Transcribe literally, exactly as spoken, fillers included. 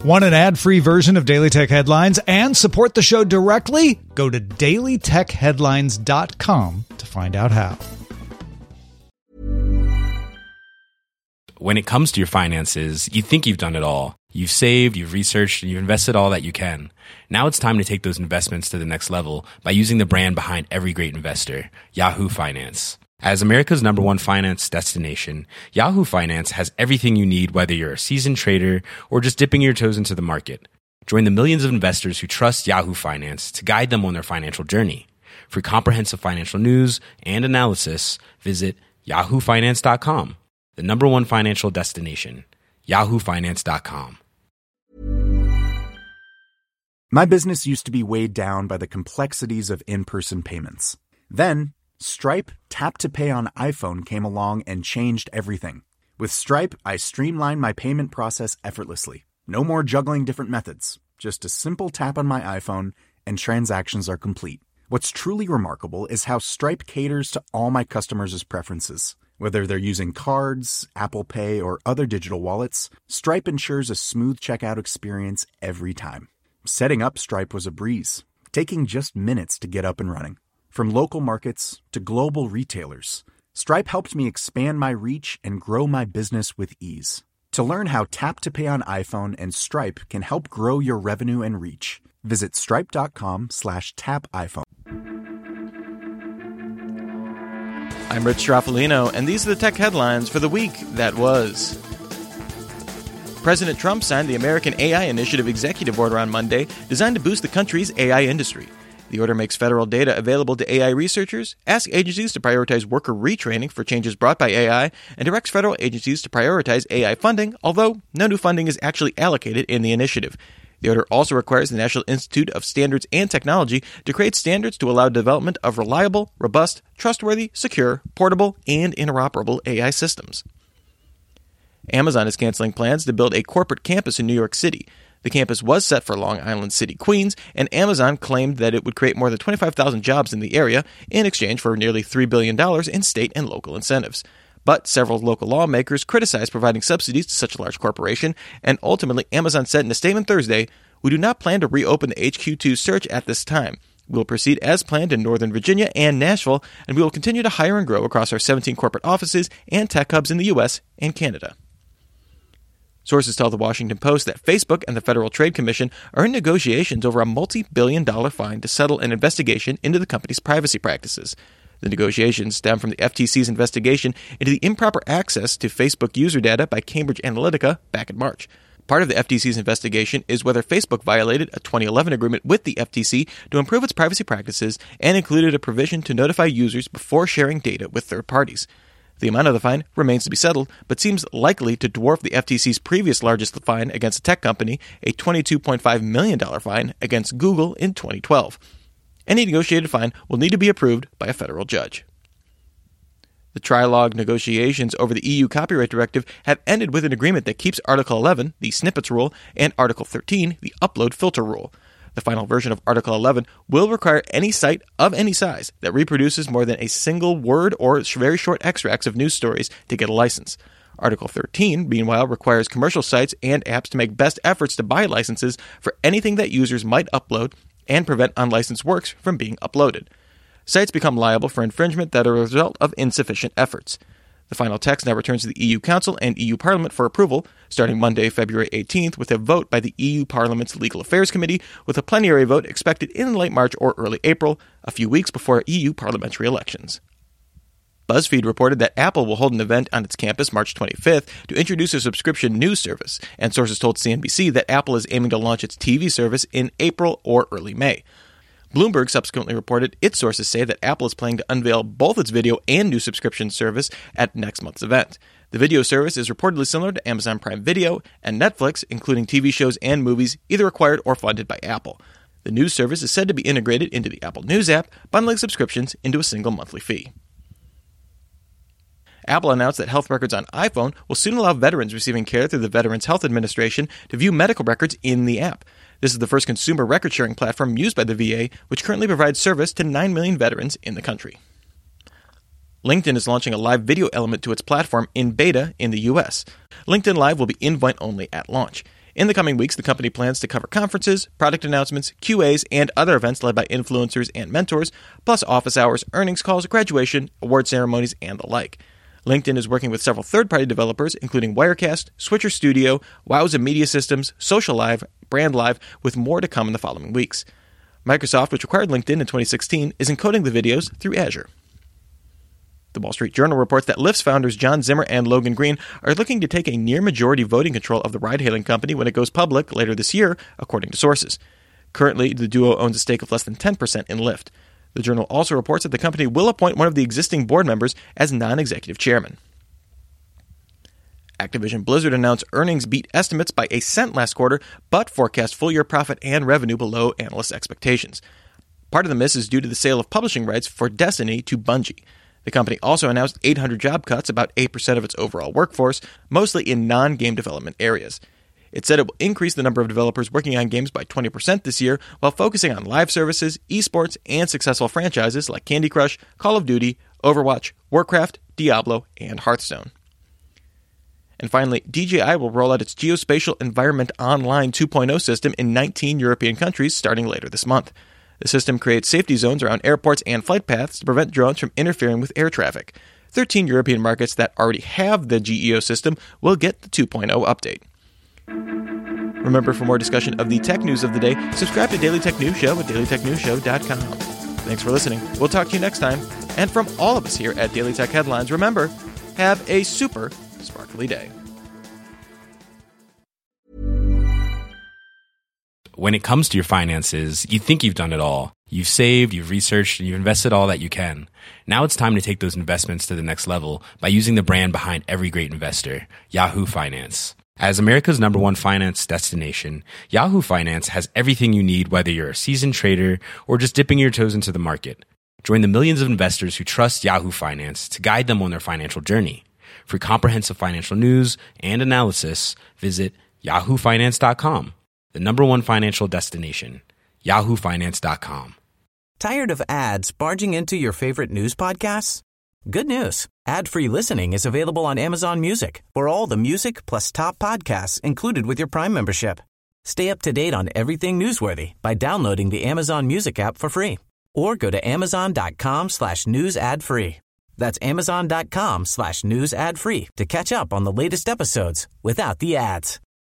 Want an ad-free version of Daily Tech Headlines and support the show directly? Go to daily tech headlines dot com to find out how. When it comes to your finances, you think you've done it all. You've saved, you've researched, and you've invested all that you can. Now it's time to take those investments to the next level by using the brand behind every great investor, Yahoo Finance. As America's number one finance destination, Yahoo Finance has everything you need, whether you're a seasoned trader or just dipping your toes into the market. Join the millions of investors who trust Yahoo Finance to guide them on their financial journey. For comprehensive financial news and analysis, visit yahoo finance dot com, the number one financial destination, yahoo finance dot com. My business used to be weighed down by the complexities of in-person payments. Then, Stripe Tap to Pay on iPhone came along and changed everything. With Stripe, I streamlined my payment process effortlessly. No more juggling different methods. Just a simple tap on my iPhone and transactions are complete. What's truly remarkable is how Stripe caters to all my customers' preferences. Whether they're using cards, Apple Pay, or other digital wallets, Stripe ensures a smooth checkout experience every time. Setting up Stripe was a breeze, taking just minutes to get up and running. From local markets to global retailers, Stripe helped me expand my reach and grow my business with ease. To learn how Tap to Pay on iPhone and Stripe can help grow your revenue and reach, visit stripe.com slash tap iPhone. I'm Rich Stroffolino, and these are the tech headlines for the week that was. President Trump signed the American A I Initiative Executive Order on Monday, designed to boost the country's A I industry. The order makes federal data available to A I researchers, asks agencies to prioritize worker retraining for changes brought by A I, and directs federal agencies to prioritize A I funding, although no new funding is actually allocated in the initiative. The order also requires the National Institute of Standards and Technology to create standards to allow development of reliable, robust, trustworthy, secure, portable, and interoperable A I systems. Amazon is canceling plans to build a corporate campus in New York City. The campus was set for Long Island City, Queens, and Amazon claimed that it would create more than twenty-five thousand jobs in the area in exchange for nearly three billion dollars in state and local incentives. But several local lawmakers criticized providing subsidies to such a large corporation, and ultimately Amazon said in a statement Thursday, "We do not plan to reopen the H Q two search at this time. We will proceed as planned in Northern Virginia and Nashville, and we will continue to hire and grow across our seventeen corporate offices and tech hubs in the U S and Canada." Sources tell the Washington Post that Facebook and the Federal Trade Commission are in negotiations over a multi-billion dollar fine to settle an investigation into the company's privacy practices. The negotiations stem from the F T C's investigation into the improper access to Facebook user data by Cambridge Analytica back in March. Part of the F T C's investigation is whether Facebook violated a twenty eleven agreement with the F T C to improve its privacy practices and included a provision to notify users before sharing data with third parties. The amount of the fine remains to be settled, but seems likely to dwarf the F T C's previous largest fine against a tech company, a twenty-two point five million dollars fine against Google in twenty twelve. Any negotiated fine will need to be approved by a federal judge. The trilogue negotiations over the E U copyright directive have ended with an agreement that keeps Article eleven, the snippets rule, and Article thirteen, the upload filter rule. The final version of Article eleven will require any site of any size that reproduces more than a single word or very short extracts of news stories to get a license. Article thirteen, meanwhile, requires commercial sites and apps to make best efforts to buy licenses for anything that users might upload and prevent unlicensed works from being uploaded. Sites become liable for infringement that are a result of insufficient efforts. The final text now returns to the E U Council and E U Parliament for approval, starting Monday, February eighteenth, with a vote by the E U Parliament's Legal Affairs Committee, with a plenary vote expected in late March or early April, a few weeks before E U parliamentary elections. BuzzFeed reported that Apple will hold an event on its campus March twenty-fifth to introduce a subscription news service, and sources told C N B C that Apple is aiming to launch its T V service in April or early May. Bloomberg subsequently reported its sources say that Apple is planning to unveil both its video and new subscription service at next month's event. The video service is reportedly similar to Amazon Prime Video and Netflix, including T V shows and movies either acquired or funded by Apple. The news service is said to be integrated into the Apple News app, bundling subscriptions into a single monthly fee. Apple announced that health records on iPhone will soon allow veterans receiving care through the Veterans Health Administration to view medical records in the app. This is the first consumer record-sharing platform used by the V A, which currently provides service to nine million veterans in the country. LinkedIn is launching a live video element to its platform in beta in the U S. LinkedIn Live will be invite-only at launch. In the coming weeks, the company plans to cover conferences, product announcements, Q As, and other events led by influencers and mentors, plus office hours, earnings calls, graduation, award ceremonies, and the like. LinkedIn is working with several third-party developers, including Wirecast, Switcher Studio, Wowza Media Systems, Social Live, Brand Live, with more to come in the following weeks. Microsoft, which acquired LinkedIn in twenty sixteen, is encoding the videos through Azure. The Wall Street Journal reports that Lyft's founders John Zimmer and Logan Green are looking to take a near-majority voting control of the ride-hailing company when it goes public later this year, according to sources. Currently, the duo owns a stake of less than ten percent in Lyft. The Journal also reports that the company will appoint one of the existing board members as non-executive chairman. Activision Blizzard announced earnings beat estimates by a cent last quarter, but forecast full-year profit and revenue below analyst expectations. Part of the miss is due to the sale of publishing rights for Destiny to Bungie. The company also announced eight hundred job cuts, about eight percent of its overall workforce, mostly in non-game development areas. It said it will increase the number of developers working on games by twenty percent this year, while focusing on live services, esports, and successful franchises like Candy Crush, Call of Duty, Overwatch, Warcraft, Diablo, and Hearthstone. And finally, D J I will roll out its Geospatial Environment Online two point oh system in nineteen European countries starting later this month. The system creates safety zones around airports and flight paths to prevent drones from interfering with air traffic. thirteen European markets that already have the G E O system will get the two point oh update. Remember, for more discussion of the tech news of the day, subscribe to Daily Tech News Show at daily tech news show dot com. Thanks for listening. We'll talk to you next time. And from all of us here at Daily Tech Headlines, remember, have a super sparkly day. When it comes to your finances, you think you've done it all. You've saved, you've researched, and you've invested all that you can. Now it's time to take those investments to the next level by using the brand behind every great investor, Yahoo Finance. As America's number one finance destination, Yahoo Finance has everything you need, whether you're a seasoned trader or just dipping your toes into the market. Join the millions of investors who trust Yahoo Finance to guide them on their financial journey. For comprehensive financial news and analysis, visit yahoo finance dot com. The number one financial destination, yahoo finance dot com. Tired of ads barging into your favorite news podcasts? Good news. Ad-free listening is available on Amazon Music for all the music plus top podcasts included with your Prime membership. Stay up to date on everything newsworthy by downloading the Amazon Music app for free or go to amazon.com slash news ad free. That's amazon.com slash news ad free to catch up on the latest episodes without the ads.